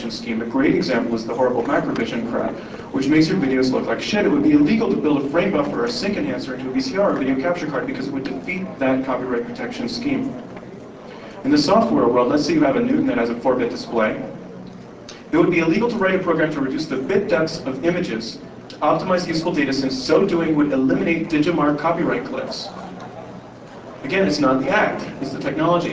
protection scheme. A great example is the horrible Macrovision crap, which makes your videos look like shit. It would be illegal to build a frame buffer or a sync enhancer into a VCR or video capture card because it would defeat that copyright protection scheme. In the software world, let's say you have a Newton that has a 4-bit display. It would be illegal to write a program to reduce the bit depths of images to optimize useful data, since so doing would eliminate Digimar copyright cliffs. Again, it's not the act, it's the technology.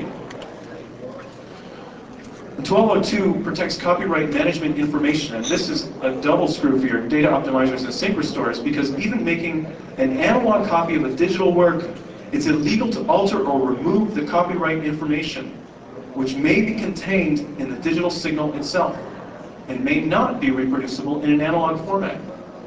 1202 protects copyright management information, and this is a double screw for your data optimizers and sync restores, because even making an analog copy of a digital work, it's illegal to alter or remove the copyright information, which may be contained in the digital signal itself, and may not be reproducible in an analog format.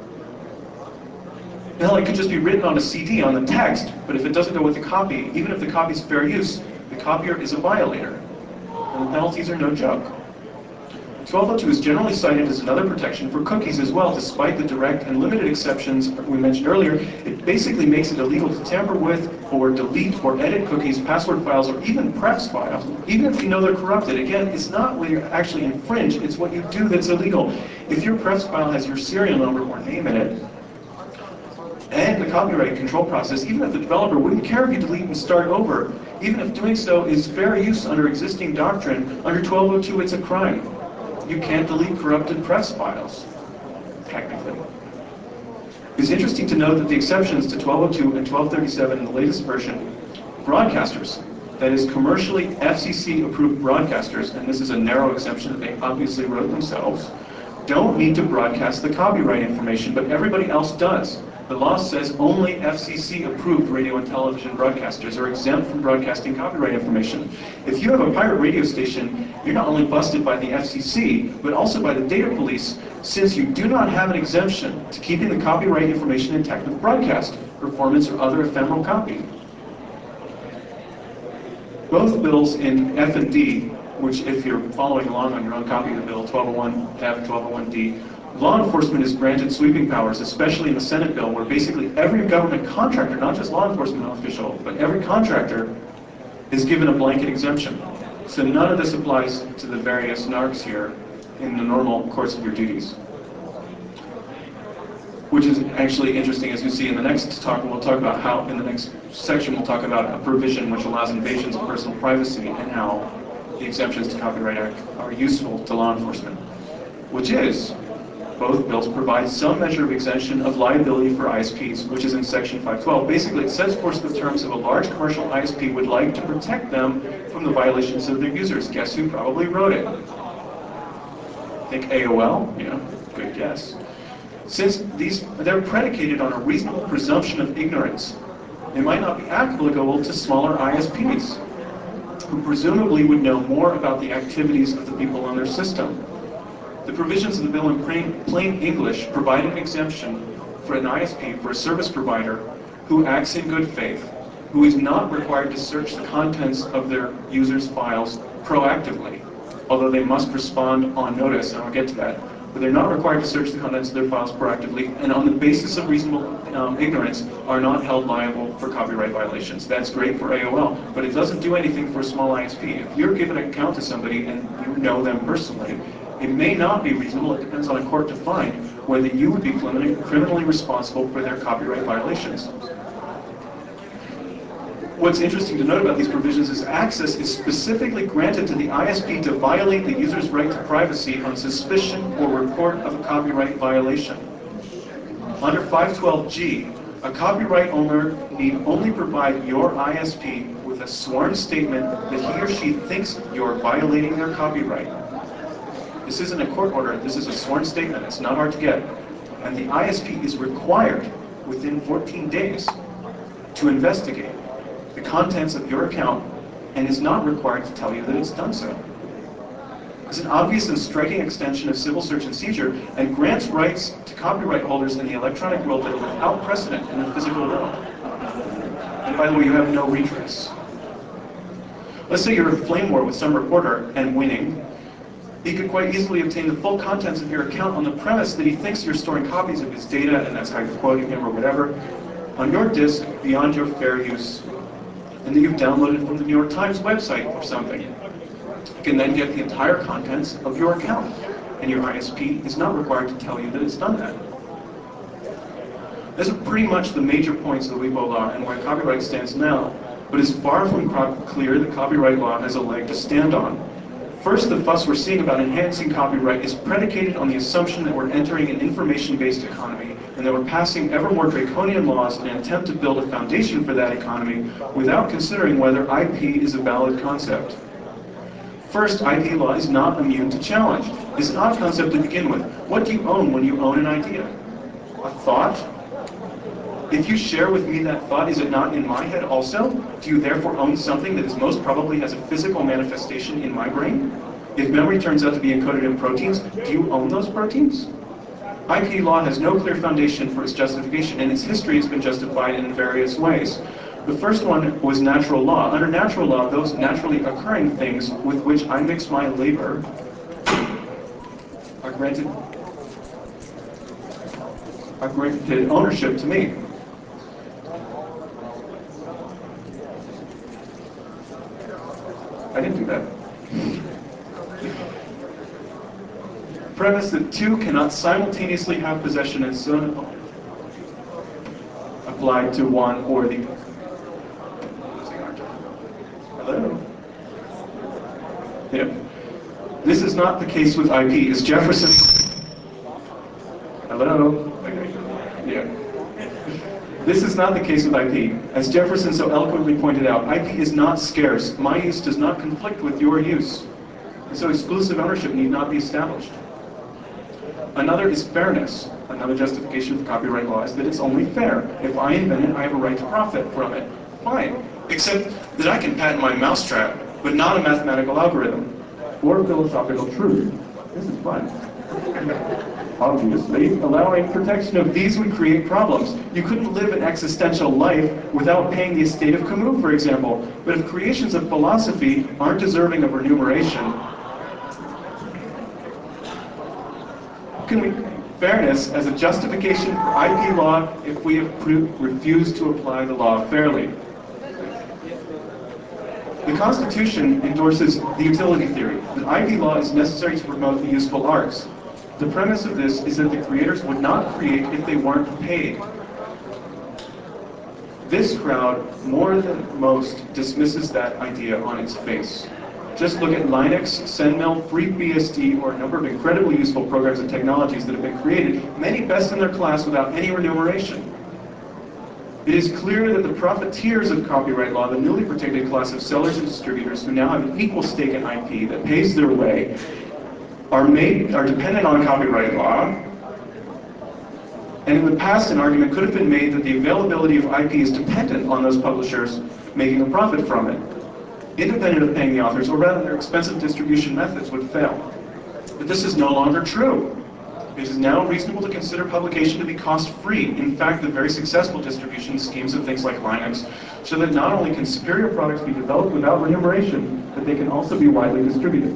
Hell, it could just be written on a CD on the text, but if it doesn't go with the copy, even if the copy is fair use, the copier is a violator. And the penalties are no joke. 1202 is generally cited as another protection for cookies as well, despite the direct and limited exceptions we mentioned earlier. It basically makes it illegal to tamper with or delete or edit cookies, password files, or even prefs files, even if you know they're corrupted. Again, it's not when you actually infringe, it's what you do that's illegal. If your prefs file has your serial number or name in it, and the copyright control process, even if the developer wouldn't care if you delete and start over, even if doing so is fair use under existing doctrine, under 1202 it's a crime. You can't delete corrupted press files, technically. It's interesting to note that the exceptions to 1202 and 1237 in the latest version, broadcasters, that is commercially FCC-approved broadcasters, and this is a narrow exception that they obviously wrote themselves, don't need to broadcast the copyright information, but everybody else does. The law says only FCC-approved radio and television broadcasters are exempt from broadcasting copyright information. If you have a pirate radio station, you're not only busted by the FCC, but also by the data police, since you do not have an exemption to keeping the copyright information intact with broadcast, performance, or other ephemeral copy. Both bills in F and D, which if you're following along on your own copy of the bill, 1201F, 1201D, law enforcement is granted sweeping powers, especially in the Senate bill, where basically every government contractor, not just law enforcement official, but every contractor is given a blanket exemption. So none of this applies to the various NARCs here in the normal course of your duties. Which is actually interesting, as you see in the next talk. We'll talk about how, in the next section, we'll talk about a provision which allows invasions of personal privacy and how the exemptions to Copyright Act are useful to law enforcement. Which is, both bills provide some measure of exemption of liability for ISPs, which is in Section 512. Basically, it sets forth the terms if a large commercial ISP would like to protect them from the violations of their users. Guess who probably wrote it? Think AOL? Yeah, good guess. Since they're predicated on a reasonable presumption of ignorance, they might not be applicable to smaller ISPs, who presumably would know more about the activities of the people on their system. The provisions of the bill in plain English provide an exemption for an ISP, for a service provider, who acts in good faith, who is not required to search the contents of their users' files proactively, although they must respond on notice, and I'll get to that. But they're not required to search the contents of their files proactively, and on the basis of reasonable ignorance, are not held liable for copyright violations. That's great for AOL, but it doesn't do anything for a small ISP. If you're giving an account to somebody and you know them personally, it may not be reasonable. It depends on a court to find whether you would be criminally responsible for their copyright violations. What's interesting to note about these provisions is access is specifically granted to the ISP to violate the user's right to privacy on suspicion or report of a copyright violation. Under 512G, a copyright owner need only provide your ISP with a sworn statement that he or she thinks you're violating their copyright. This isn't a court order, this is a sworn statement. It's not hard to get. And the ISP is required within 14 days to investigate the contents of your account, and is not required to tell you that it's done so. It's an obvious and striking extension of civil search and seizure, and grants rights to copyright holders in the electronic world that are without precedent in the physical world. And by the way, you have no redress. Let's say you're in a flame war with some reporter and winning. He could quite easily obtain the full contents of your account on the premise that he thinks you're storing copies of his data, and that's how you're quoting him or whatever, on your disk beyond your fair use, and that you've downloaded from the New York Times website or something. You can then get the entire contents of your account. and your ISP is not required to tell you that it's done that. Those are pretty much the major points of the WIPO law and where copyright stands now, but it's far from clear that copyright law has a leg to stand on. First, the fuss we're seeing about enhancing copyright is predicated on the assumption that we're entering an information-based economy and that we're passing ever more draconian laws in an attempt to build a foundation for that economy without considering whether IP is a valid concept. First, IP law is not immune to challenge. It's an odd concept to begin with. What do you own when you own an idea? A thought? If you share with me that thought, is it not in my head also? Do you therefore own something that is most probably has a physical manifestation in my brain? If memory turns out to be encoded in proteins, do you own those proteins? IP law has no clear foundation for its justification, and its history has been justified in various ways. The first one was natural law. Under natural law, those naturally occurring things with which I mix my labor are granted ownership to me. I didn't do that. Premise that two cannot simultaneously have possession and so applied to one or the other. Hello? Yeah. This is not the case with IP. As Jefferson... Hello? Yeah. This is not the case with IP. As Jefferson so eloquently pointed out, IP is not scarce. My use does not conflict with your use. And so exclusive ownership need not be established. Another is fairness. Another justification for copyright law is that it's only fair. If I invent it, I have a right to profit from it. Fine. Except that I can patent my mousetrap, but not a mathematical algorithm. Or philosophical truth. This is fun. Obviously, allowing protection of these would create problems. You couldn't live an existential life without paying the estate of Camus, for example. But if creations of philosophy aren't deserving of remuneration, can we fairness as a justification for IP law if we have refused to apply the law fairly? The Constitution endorses the utility theory, that IP law is necessary to promote the useful arts. The premise of this is that the creators would not create if they weren't paid. This crowd, more than most, dismisses that idea on its face. Just look at Linux, SendMail, FreeBSD, or a number of incredibly useful programs and technologies that have been created, many best in their class without any remuneration. It is clear that the profiteers of copyright law, the newly protected class of sellers and distributors who now have an equal stake in IP that pays their way, are dependent on copyright law. And in the past, an argument could have been made that the availability of IP is dependent on those publishers making a profit from it, independent of paying the authors, or rather their expensive distribution methods would fail. But this is no longer true. It is now reasonable to consider publication to be cost-free. In fact, the very successful distribution schemes of things like Linux show that not only can superior products be developed without remuneration, but they can also be widely distributed.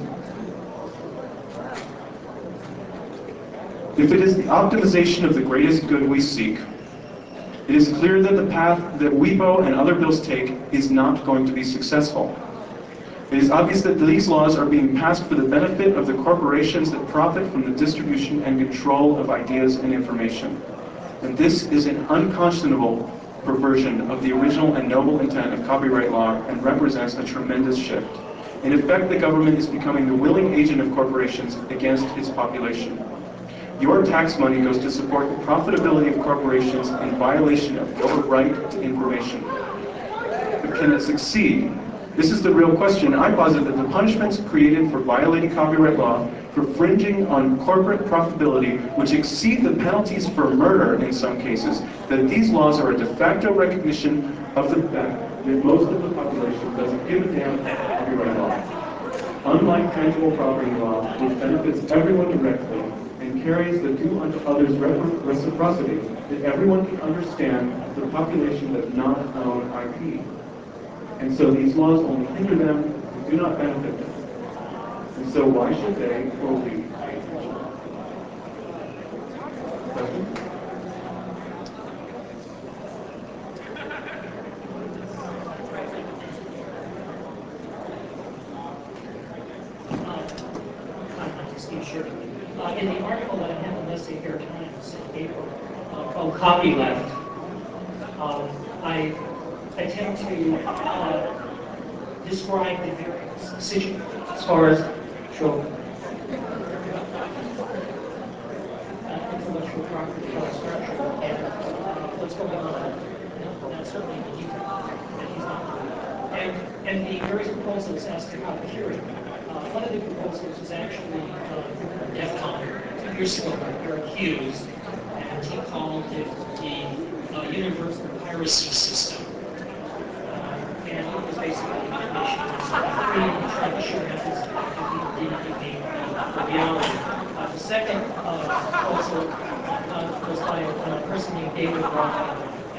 If it is the optimization of the greatest good we seek, it is clear that the path that WIPO and other bills take is not going to be successful. It is obvious that these laws are being passed for the benefit of the corporations that profit from the distribution and control of ideas and information. And this is an unconscionable perversion of the original and noble intent of copyright law and represents a tremendous shift. In effect, the government is becoming the willing agent of corporations against its population. Your tax money goes to support the profitability of corporations in violation of your right to information. But can it succeed? This is the real question. I posit that the punishments created for violating copyright law, for fringing on corporate profitability, which exceed the penalties for murder in some cases, that these laws are a de facto recognition of the fact that most of the population doesn't give a damn about copyright law. Unlike tangible property law, which benefits everyone directly and carries the do unto others reciprocity, that everyone can understand the population does not own IP. And so these laws only hinder them and do not benefit them. And so why should they or we pay attention? Questions? Steve Shirley. In the article that I have in Leslie Fair Times in April called Copyleft, I attempt to describe the various situations as far as intellectual property structure and what's going on. That's certainly the detail that he's not doing. And the various proposals as to how to cure it. One of the proposals is actually DEFCON 2 years ago. They're accused, and he called it the universal piracy system. And it was basically an admission of trying to show that this the reality. The second proposal was by a person named David Roth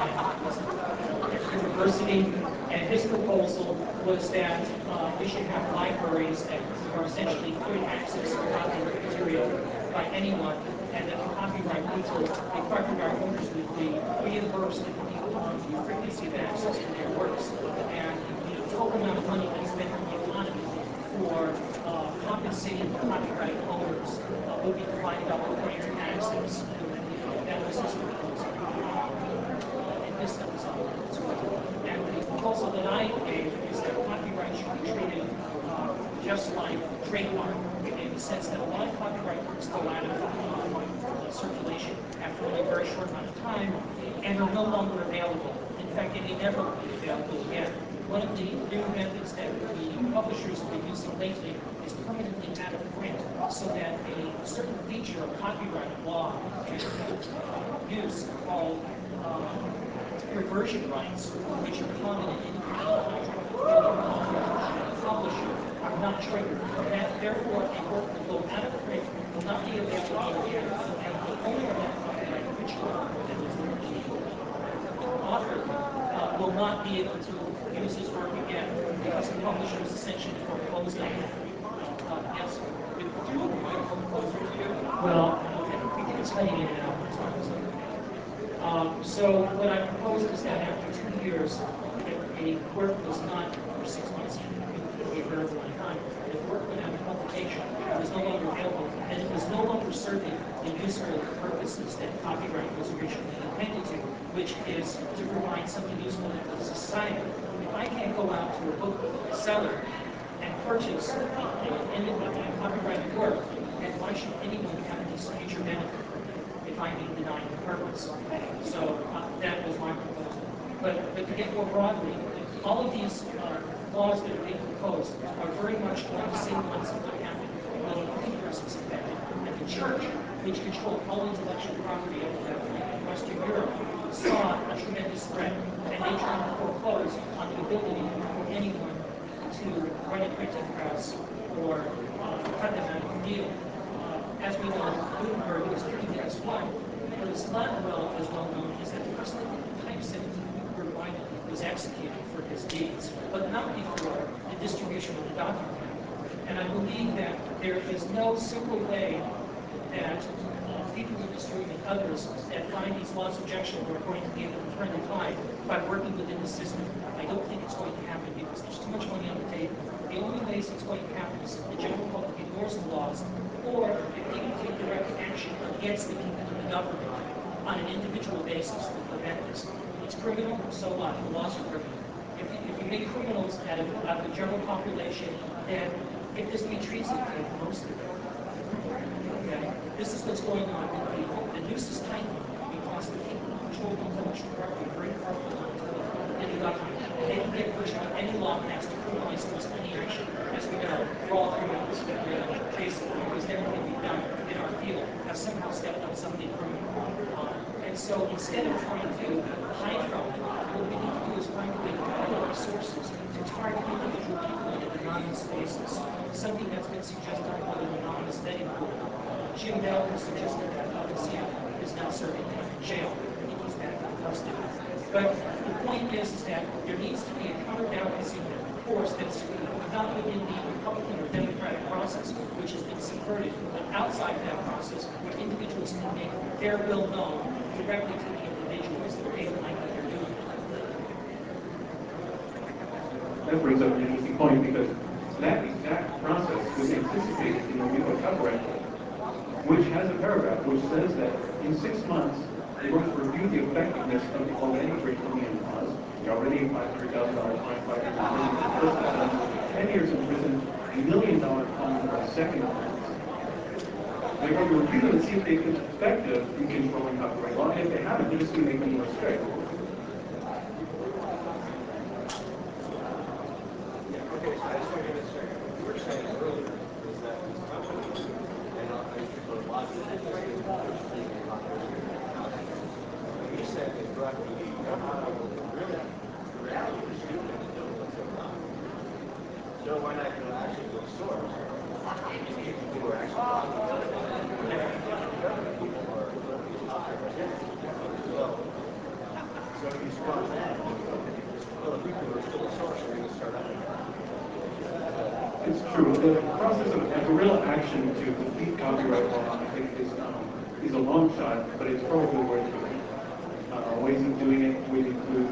at University, and his proposal was that we should have libraries that are essentially free access to copyright material by anyone, and that the copyright owners would be reimbursed the frequency of access to their works, and the total amount of money we spend in the economy for compensating copyright owners would be divided up according to access. That was his proposal. And this was and the proposal that I gave is that copyright should be treated just like trademark, in the sense that a lot of copyright works go out of circulation after a very short amount of time and are no longer available. In fact, they may never be available again. One of the new methods that the publishers have been using lately is permanently out of print, so that a certain feature of copyright law can use called reversion rights, which are common in any kind of contract with the publisher, are not triggered. And therefore, a work will go out of print, will not be available again, and the owner of that copyright, which is the author, will not be able to use his work again because the publisher is essentially foreclosed on it. Yes? Well, okay, we think it's cutting in and out. So what I proposed is that after 2 years, if a work was not, or 6 months, a very long time, if work went out of publication, it was no longer available, and it was no longer serving the useful purposes that copyright was originally intended to, which is to provide something useful to society. If I can't go out to a book seller and purchase a copyrighted work, then why should anyone have this future benefit if I'm being denied the purpose? So that was my proposal. But to get more broadly, all of these laws that are being proposed are very much like the same ones that would happen when the universe was affected. And the church, which controlled all intellectual property up to that point in Western Europe, saw a tremendous threat, and they tried to foreclose on the ability for anyone to run a printing press or cut them out of the deal. As we know, Gutenberg was pretty against one. What is not as well known is that the person that typeset the Gutenberg Bible was executed for his deeds, but not before the distribution of the document. And I believe that there is no simple way that people in this room and others that find these laws objectionable are going to be able to turn the tide by working within the system. I don't think it's going to happen because there's too much money on the table. The only ways it's going to happen is if the general public ignores the laws, or if people take direct action against the people in the government on an individual basis to prevent this. It's criminal, so what? The laws are criminal. If you make criminals out of the general population, then if there's any treason, take most of it. Okay? This is what's going on with people. The noose is tightening because the people who control the intellectual property are very powerful in the government. They can get virtually any law passed to criminalize almost any action. As we know, we're all criminals. Basically, because everything we've done in our field has somehow stepped on something criminal. And so instead of trying to hide from it, what we need to do is find a way to develop resources to target individual people on an anonymous basis. Something that's been suggested by an anonymous vetting group. Jim Bell has suggested that Seattle is now serving time in jail. I think he's back in custody. But the point is that there needs to be a counterbalancing force that's not within the Republican or Democratic process, which has been subverted, but outside that process, where individuals can make their will known directly to the individuals that they don't like what they're doing. That brings up an interesting point because that exact process was anticipated in the Rico copyright law. which has a paragraph which says that in 6 months, we're going to review the effectiveness of the already draconian laws, the already $500,000 fine, 5 years in prison, 10 years in prison, $1 million fine for a second offense. They're going to review them and see if they've been effective in controlling copyright law, and if they haven't, they're just going to make them more strict. Okay, so I just want to get this straight. You were saying earlier is that these companies, and I use the logic of you said they brought the really reality is you don't know what's going on. So why not go actually to a source? If you were actually talking about it, government people are so if you start that, well, if we were still a source, we're going to start out. It's true. The process of a guerrilla action to defeat copyright law, I think, is a long shot, but it's probably worth doing. Ways of doing it would include.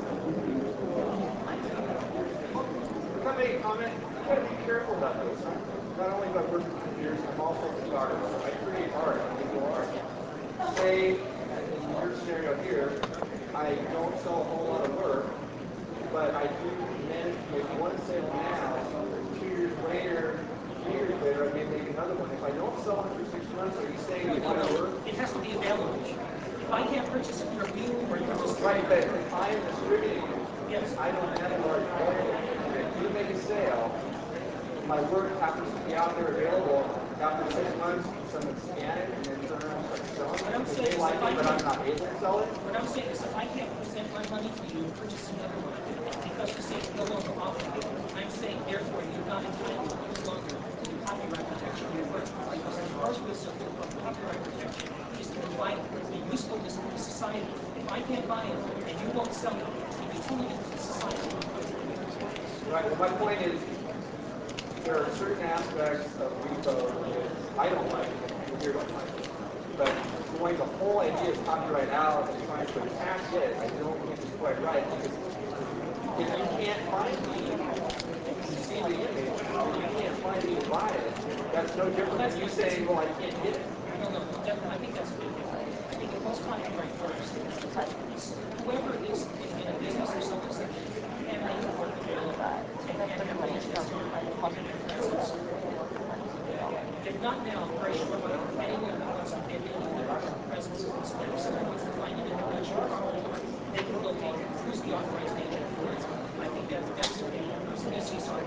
If I make a comment, you got to be careful about this. Not only about working with computers, I'm also a photographer. I create art, visual art. Say, in your scenario here, I don't sell a whole lot of work, but I do manage to make one sale now. 2 years later, 3 years later, I may make another one. If I don't sell it for 6 months, are you saying it's going to work? It has to be available. If I can't purchase it from you or you just Right, but if I am distributing it, yes, I don't have a large volume. If you make a sale, my work happens to be out there available. After 6 months, someone scan it and then turn around and start selling it. What I'm If saying they is like if I it, but I'm can't- not able to sell it. what I'm saying is if I can't present my money to you and purchase another one, because you say it's no longer offered, I'm saying therefore you're not entitled any longer to the copyright protection of your work. Because the purpose of copyright protection is to provide a usefulness to the society. If I can't buy it and you won't sell it, you're returning it to the society. Right, well, my point is, there are certain aspects of repo that I don't like, and you don't like. But going the whole idea of copyright out and trying to attack it, I don't think is quite right. Because if you can't find me, you see the image, and you can't find me to buy it, that's no different than you saying, well, I can't get it. No, I think that's good. I think it most copyright first. Whoever is in a business or something such can make the work available and have the interest in it. If not now, I'm very sure that anyone who wants to get into the presence of this, if someone wants to find it in the insurance, they can locate who's the authorized agent for it. I think that's an easy start.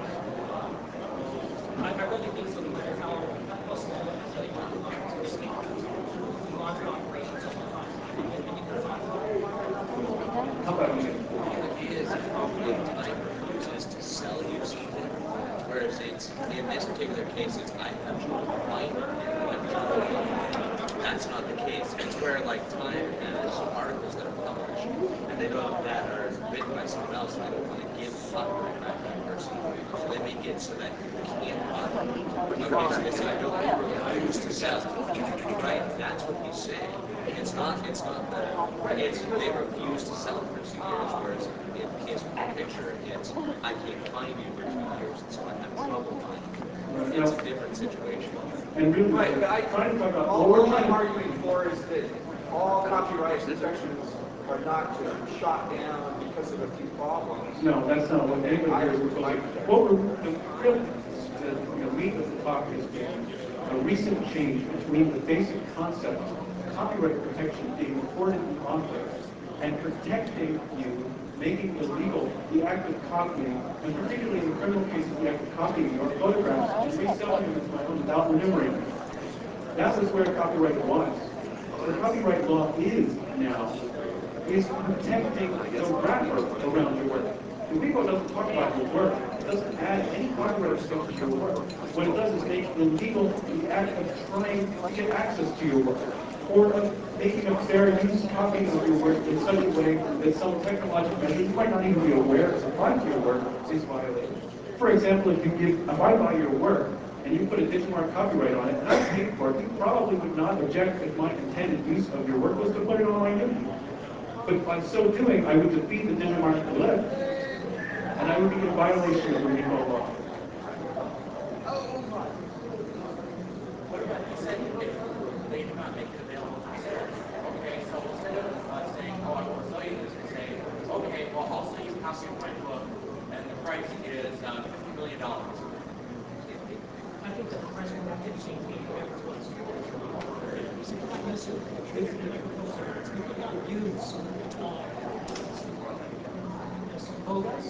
I really think so, no matter how possible they want to this week, laundry operations all the time. And you can find How about you? The idea is if Type refuses to sell you something, whereas in this particular case, it's I have to find it. That's not the case. It's where Time has articles that are published, and they know that are written by someone else, and they don't want to give copyright back to that person. So they make it so that you can't buy it. Okay, so they say, no, I refuse to sell. Right? That's what he's saying. It's not they refuse to sell it for 2 years, whereas in the case of the picture, it's I can't find you for 2 years, and so I have trouble finding you. It's a different situation. And really, Right, but trying to talk about all I'm arguing for is that all copyright protections are not just shot down because of a few problems. No, that's not what anybody here is proposing. What the meat of the talk has been a recent change between the basic concept of copyright protection being recorded in author and protecting you, making illegal the act of copying, and particularly in criminal cases, the act of copying your photographs and reselling them as my own without renumbering them. That was where copyright was. Where copyright law is now is protecting the wrapper around your work. The repo doesn't talk about your work. It doesn't add any copyright protection to your work. What it does is make illegal the act of trying to get access to your work, or of making a fair use copy of your work in such a way that some technological measure you might not even be aware is applied to your work is violated. For example, if I buy your work and you put a Digimarc copyright on it, and I paid for it, you probably would not object if my intended use of your work was to put it on my image. But by so doing, I would defeat the Digimarc left, and I would be in violation of the repo law. not make it available to sellers. Okay, so instead of saying, oh, I won't sell you this, we say, okay, well, I'll sell you a copy of my book, and the price is $50 million. I think that the price will continue to be whatever it was. We could not use bogus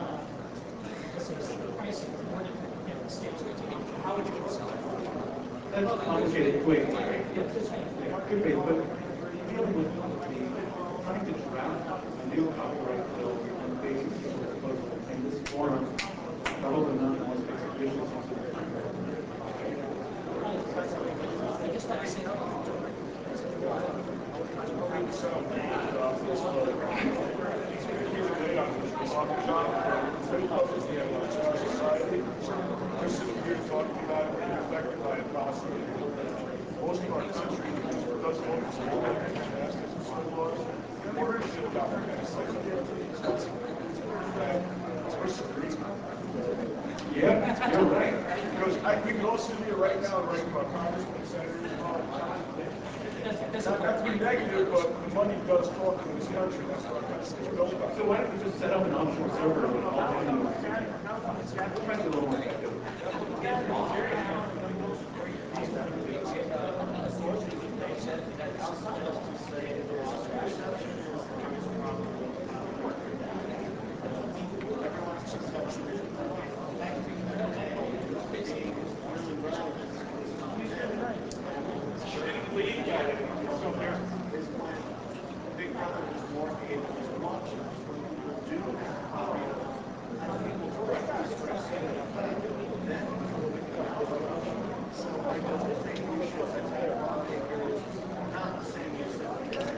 pricing in order to get the states to take. How would you sell it? That's complicated. Wait. Could be, but dealing with trying to draft a new copyright bill on the basis of the proposal in this forum, probably not the most expeditious use of the time. I just like to say Just sitting here talking about it being affected by it possibly. Most of our country does focus on masters and school laws. And we're shit about Yeah, you're right. because we can all sit here right now and write about congressmen and senators and all that. Not to be negative, but the money does talk in this country. That's what I got to say. So why don't we just set up an offshore server with all the animals? Try to be a little more effective. Big Brother is more able to watch us when we do so I don't think we should not saying it's not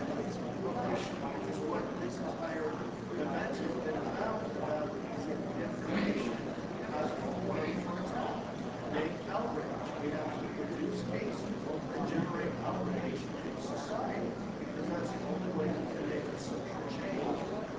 what this entire event has been about information as big outrage. We have to produce cases and generate outrage in society because that's the only way we can make a social change.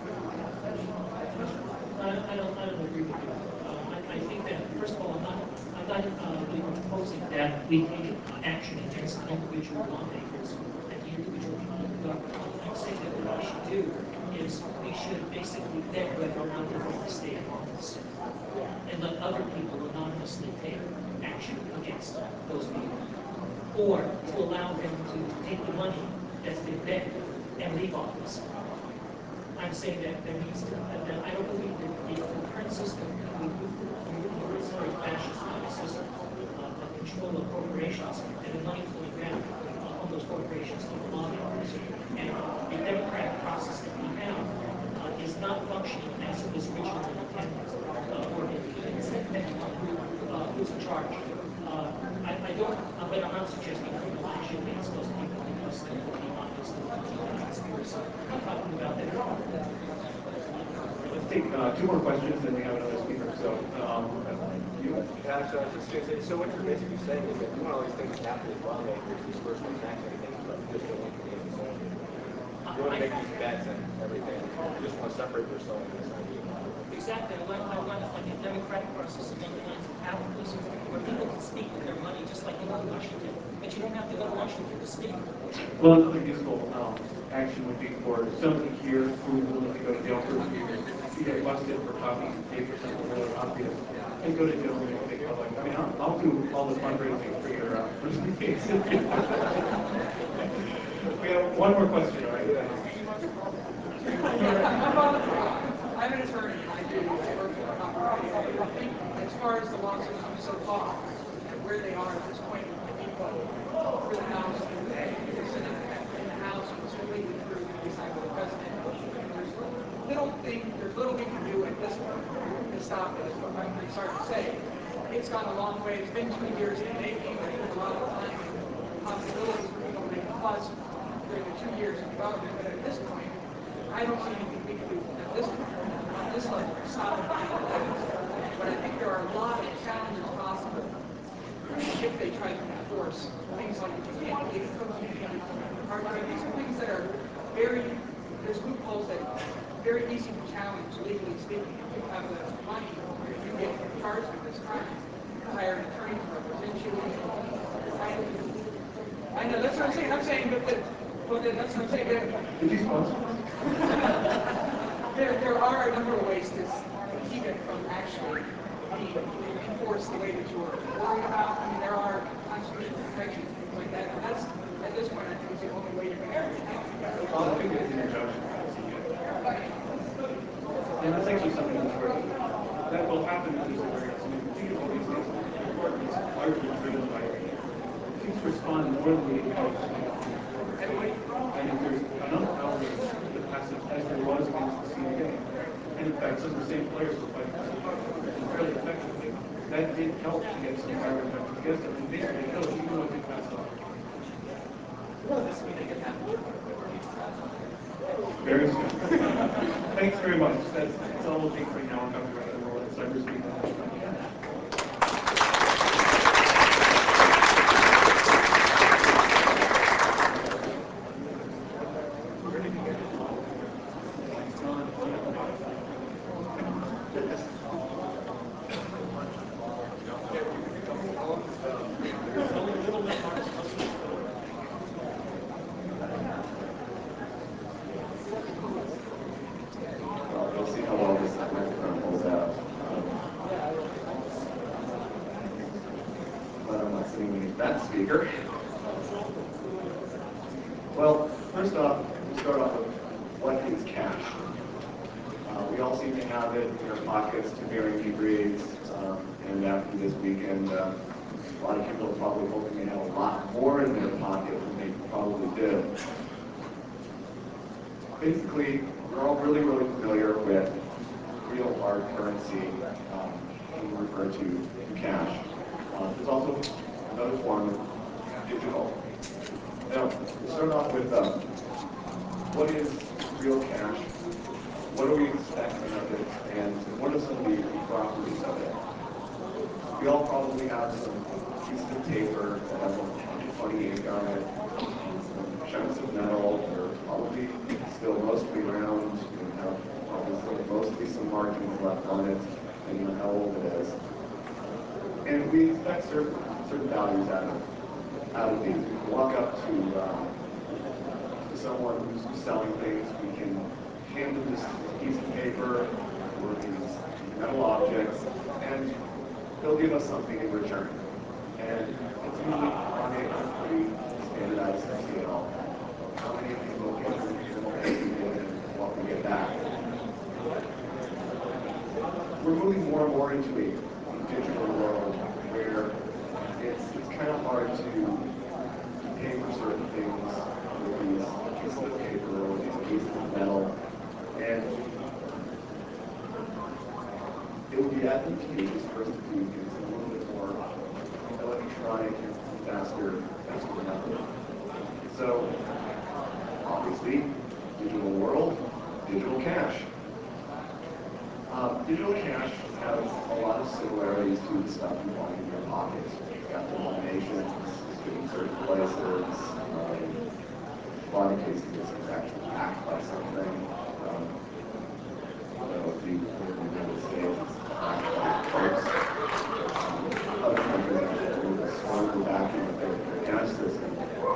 I don't agree with you. I think that, first of all, I'm not proposing that we take action against individual lawmakers and the individual people in the government. I'm saying that what we should do is we should basically vet whether or not they're going to stay in office and let other people anonymously take action against those people, or to allow them to take the money that's been vetted and leave office. I'm saying that there needs to, that I don't believe that the current system, the very fascist system of control of corporations and the money flowing down on those corporations to the lawmakers. And the democratic process that we have is not functioning as it was originally intended, or depending on who's in charge. I don't, but I'm not suggesting criminal action against those people because they will be honest and conspiracy. I'm talking about that. Let's take 2 more questions, and we have another speaker. So, you. Yeah, so I was just going to say, so what you're basically saying is that you want all these things to happen with lawmakers, these first attack anything, but you just don't want to be insane. You want to make these bets and everything. You just want to separate yourself from this idea. Exactly. I want like a democratic process along the lines of capitalism, where people can speak with their money just like they go to Washington, but you don't have to go to Washington to speak. Well, another useful action would be for somebody here who is willing to go to jail for a few years. If you get busted for copying tape or something really obvious, and go to jail and make it public. I mean, I'll do all the fundraising for your case. We have one more question, all right? I'm an attorney, and I work for copyright. I think as far as the lawsuits so far, and where they are at this point, for the House, and the Senate and the House was completely approved and signed by the President. There's little we can do at this point to stop this, but I'm sorry to say, it's gone a long way. It's been 2 years in the making. There's a lot of time and possibilities for people to make a fuss during the 2 years of development, but at this point, I don't see anything we can do at this point, on this level, to stop it. But I think there are a lot of challenges possible if they try to enforce things like you can't get cookies, these are things that are there's loopholes that are very easy to challenge, legally speaking. If you have the money, you get charged with this crime. Hire an attorney to represent you, fight I know, that's what I'm saying. I'm saying that, well, that's what I'm saying. Did you sponsor? There are a number of ways to keep it from actually being enforced the way that you were worried about. I mean, there are constitutional protections and things like that, and that's, at this point, I think is the only way you're going to get it. Well, I think it's an injunction. And that's actually something that's where that will happen in these areas. I mean, all these things, the court is largely driven by things respond more than the health. And if there's enough outrage that passes, as there was against the CDA, and in fact, some of the same players were fighting for it fairly effectively, that did help to get some fire reductions against it, and basically killed even though it did pass off. Very soon. Thanks very much. That's all we'll take right now. I'll talk about the role that cybersecurity has. We'll see how well this microphone holds out. But I'm not sitting in that speaker. Well, first off, we'll start off with what is cash. We all seem to have it in our pockets to varying degrees, and after this weekend, a lot of people are probably hoping they have a lot more in their pocket than they probably do. Basically, we're all really, really familiar with real hard currency, we refer to cash. There's also another form, digital. Now, we'll start off with what is real cash, what are we expecting of it, and what are some of the properties of it? We all probably have some pieces of paper that have a funny ink on it, some chunks of metal that are probably still mostly round and have probably still mostly some markings left on it, depending on how old it is. And we expect certain values out of these. We can walk up to someone who's selling things, we can hand them this piece of paper or these metal objects, and they'll give us something in return. And it's usually on a pretty standardized scale. How many people get and what we get back? We're moving more and more into a digital world where it's kind of hard to pay for certain things with these pieces of paper or these pieces of metal. And it would be advantageous for us to do things a little bit more electronic and faster method. So, obviously, digital world, digital cash. Digital cash has a lot of similarities to the stuff you find in your pockets. You've got denominations in certain places. A lot of cases, it's actually backed by something. If you live in the United States, it's backed by folks. Other countries actually have a stronger backing of their cash system.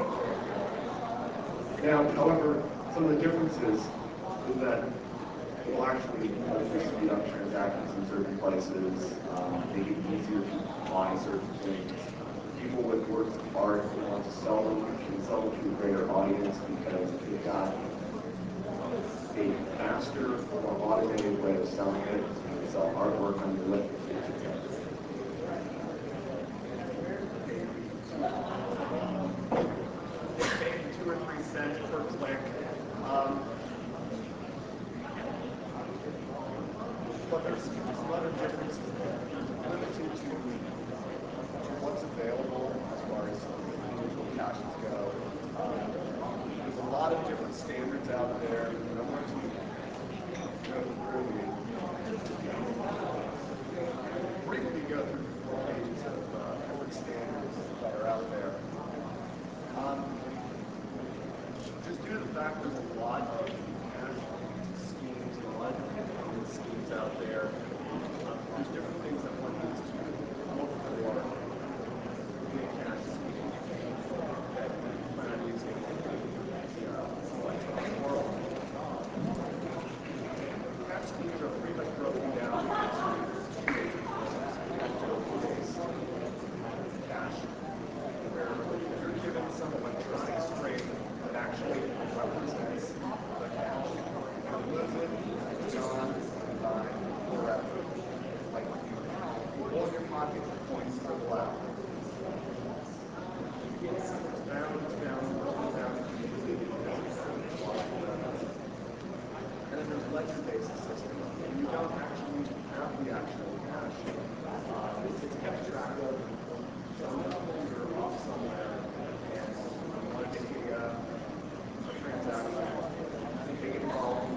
Now, however, some of the differences is that will actually speed up transactions in certain places, make it easier to buy certain things. People with works of art who want to sell them can sell them to a greater audience because they've got a faster, more automated way of selling it. They sell artwork under it. Paying 2 or 3 cents per click. But there's a lot of differences there. Limited to what's available as far as digital cashes go. There's a lot of different standards out there. I don't want to go through briefly go through the 4 pages of different standards that are out there. Just due to the fact there's a lot of cash schemes and a lot of different payment schemes out there, there's different things that one needs to look for in a cash scheme that ledger-based system, and you don't actually have the actual cash. It's kept track of some computer off somewhere, and you want to make a transaction. You take it involved,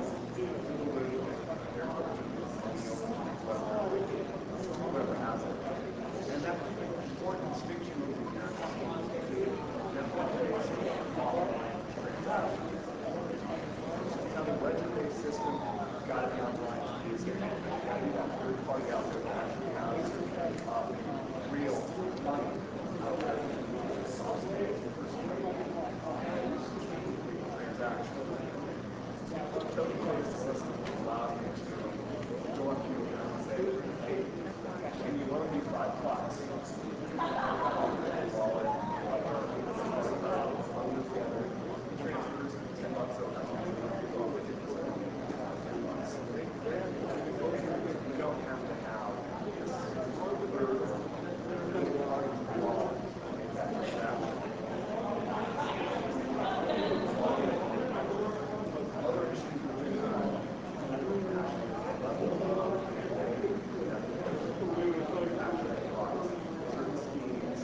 whoever has it. And that's the important distinction between that and network-based offline transactions. Now the ledger-based system, you've got to be online to use it. You've got to be that third party out there that actually has real money out there that you can use to pay the person transaction. Token-based system allows you to go up to your friend and say, hey, can you loan me $5? Wallet, together, transfers $10 over to you. You don't have to have this third party involved to make that transaction. Other issues within certain schemes,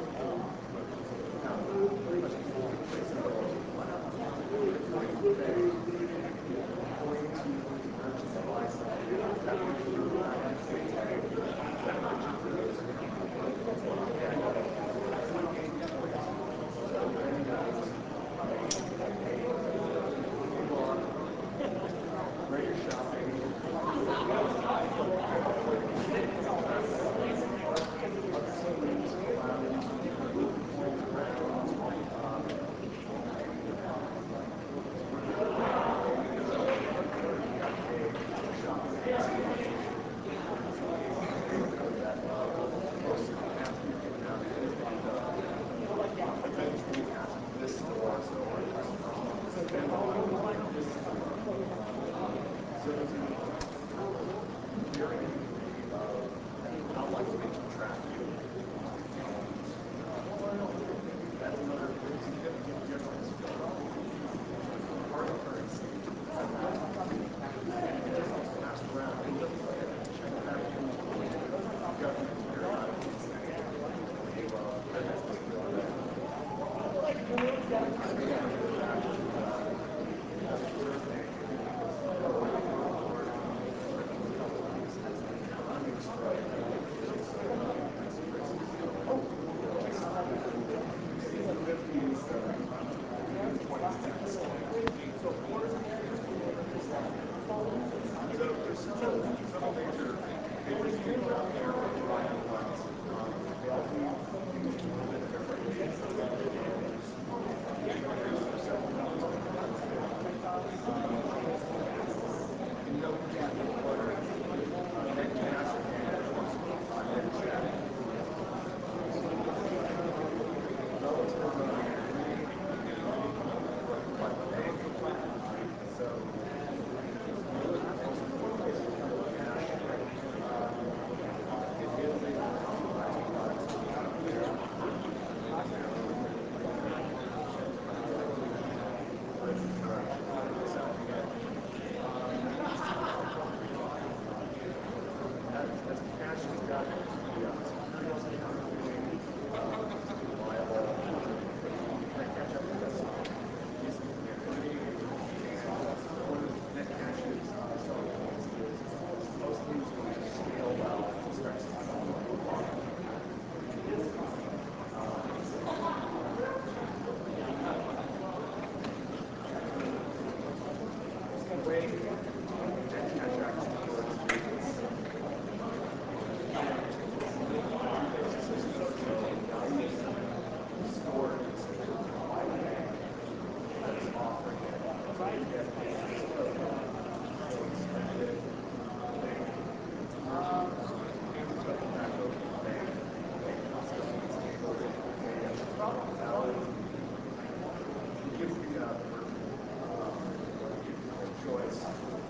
pretty much traceability. Going to merchants and buy something, that merchant knows where you're shopping. Other schemes allow you to move points around. This store, so there's a very how likely to track you. That's another significant difference from hard currency. It doesn't pass around. It doesn't check back in with the government periodically saying, hey, well, that's just some major schemes out there that rely on ones. They all do a little bit differently. You know, net cash and net check. Relative what bank. So most important place to know cash. It is a products out there. As cash has gotten into the securities counterfeiting, reliable, that catch up with us recently and one of the net cash is selling points is most things will just scale well and start to sell a lot. The way net cash actually works is stored by the bank that is offering it. So you get access to spend it. Payments are back over to the bank. Still needs to go to pay valid. It gives the choice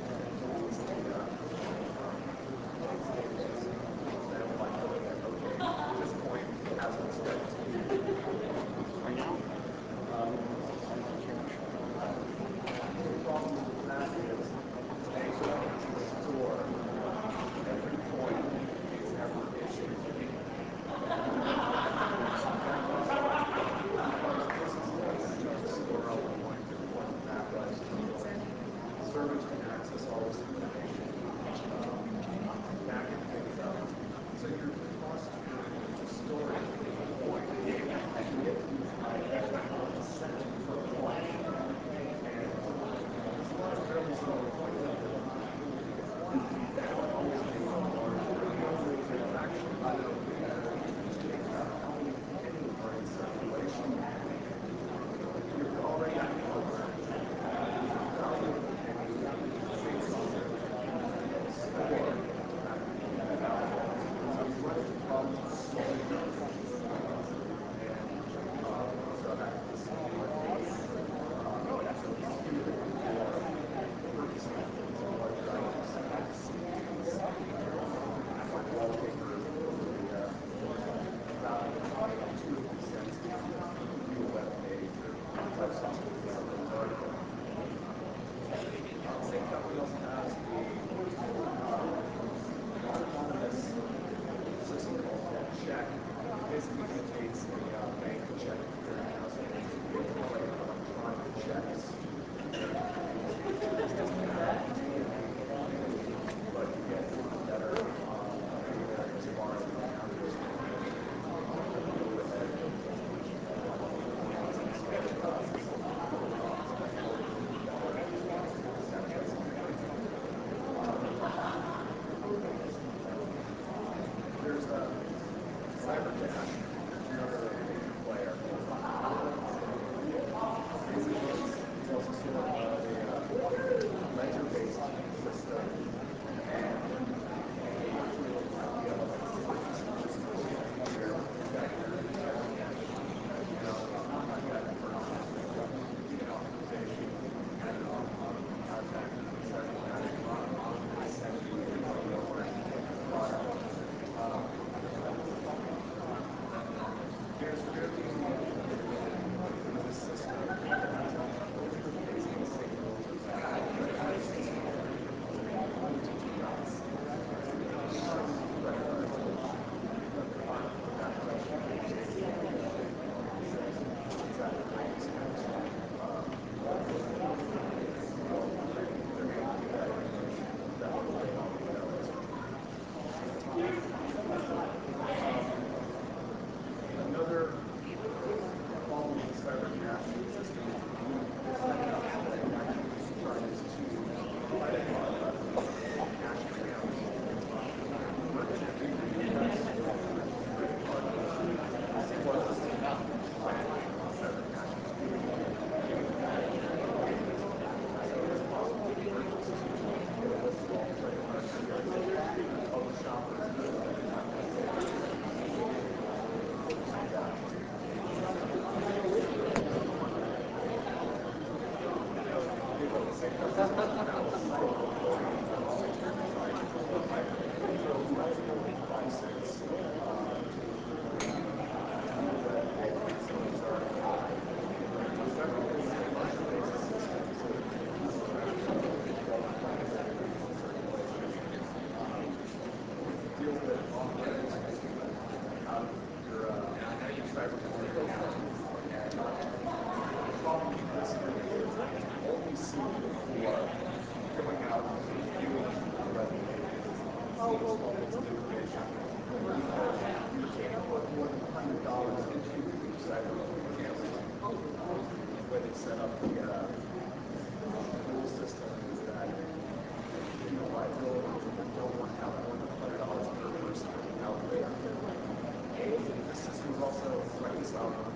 Where they set up the rule system is that liability don't want to have more than $100 per person out there. This system is also reconciled with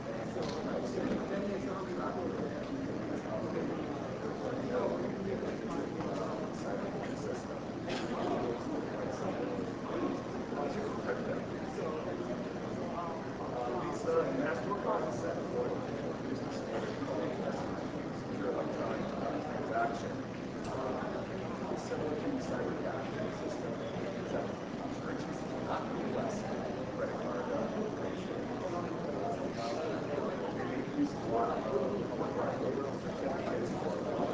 Visa and MasterCard set for business secure electronic transaction. Similar to the cyber cash system that merchants not request credit card information. They make use of a lot of public certificates for